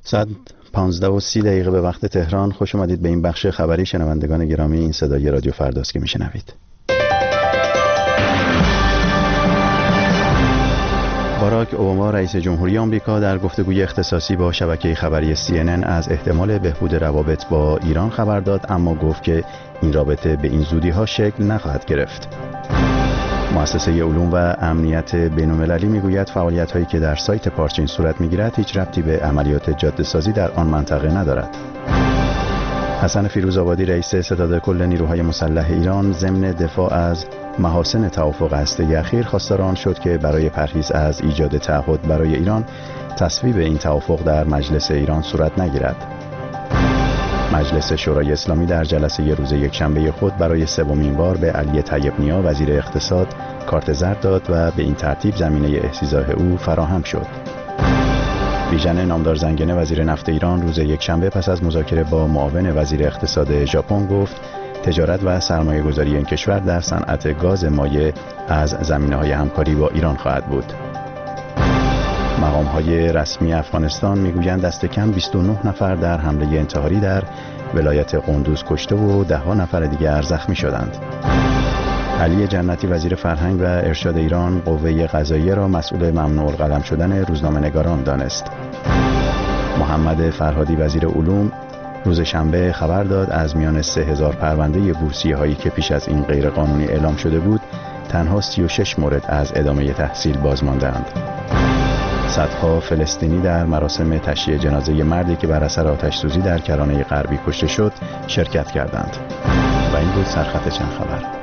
ساعت 15:30 به وقت تهران. خوش اومدید به این بخش خبری شنوندگان گرامی. این صدای رادیو فرداست که میشنوید. باراک اوباما رئیس جمهوری آمریکا در گفتگوی اختصاصی با شبکه خبری CNN از احتمال بهبود روابط با ایران خبر داد، اما گفت که این رابطه به این زودی‌ها شکل نخواهد گرفت. مؤسسه علوم و امنیت بین‌المللی میگوید فعالیت‌هایی که در سایت پارچین صورت می‌گیرد هیچ ربطی به عملیات جاده‌سازی در آن منطقه ندارد. حسن فیروزآبادی رئیس ستاد کل نیروهای مسلح ایران ضمن دفاع از محاسن توافق هسته‌ای اخیر خواستار آن شد که برای پرهیز از ایجاد تعهد برای ایران تصویب این توافق در مجلس ایران صورت نگیرد. مجلس شورای اسلامی در جلسه روز یکشنبه خود برای سومین بار به علی طیب نیا وزیر اقتصاد کارت زرد داد و به این ترتیب زمینه احتضاح او فراهم شد. بیژن نامدار زنگنه وزیر نفت ایران روز یکشنبه پس از مذاکره با معاون وزیر اقتصاد ژاپن گفت تجارت و سرمایه‌گذاری این کشور در صنعت گاز مایع از زمینه‌های همکاری با ایران خواهد بود. مقام‌های رسمی افغانستان میگویند دست کم 29 نفر در حمله انتحاری در ولایت قندوز کشته و 10 نفر دیگر زخمی شدند. علی جنتی وزیر فرهنگ و ارشاد ایران قوه قضاییه را مسئول ممنوع القلم شدن روزنامه‌نگاران دانست. محمد فرهادی وزیر علوم روز شنبه خبر داد از میان 3000 پرونده بورسیه‌هایی که پیش از این غیرقانونی اعلام شده بود، تنها 36 مورد از ادامه تحصیل باز ماندند. صدها فلسطینی در مراسم تشییع جنازه مردی که بر اثر آتش‌سوزی در کرانه غربی کشته شد شرکت کردند. و این بود سرخط چند خبر.